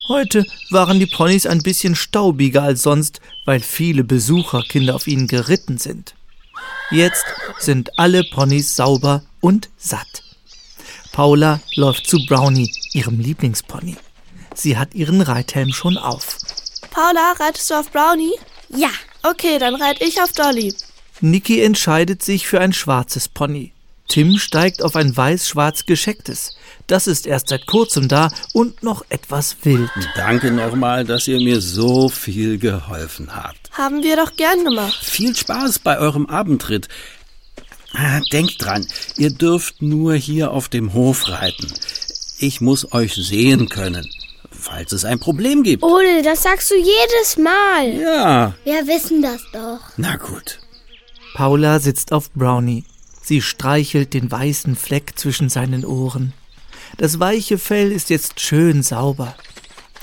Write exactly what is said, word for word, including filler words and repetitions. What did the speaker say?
Heute waren die Ponys ein bisschen staubiger als sonst, weil viele Besucherkinder auf ihnen geritten sind. Jetzt sind alle Ponys sauber und satt. Paula läuft zu Brownie, ihrem Lieblingspony. Sie hat ihren Reithelm schon auf. Paula, reitest du auf Brownie? Ja. Okay, dann reite ich auf Dolly. Niki entscheidet sich für ein schwarzes Pony. Tim steigt auf ein weiß-schwarz geschecktes. Das ist erst seit kurzem da und noch etwas wild. Danke nochmal, dass ihr mir so viel geholfen habt. Haben wir doch gern gemacht. Viel Spaß bei eurem Abendritt. Ah, denkt dran, ihr dürft nur hier auf dem Hof reiten. Ich muss euch sehen können, falls es ein Problem gibt. Ole, das sagst du jedes Mal. Ja. Wir wissen das doch. Na gut. Paula sitzt auf Brownie. Sie streichelt den weißen Fleck zwischen seinen Ohren. Das weiche Fell ist jetzt schön sauber.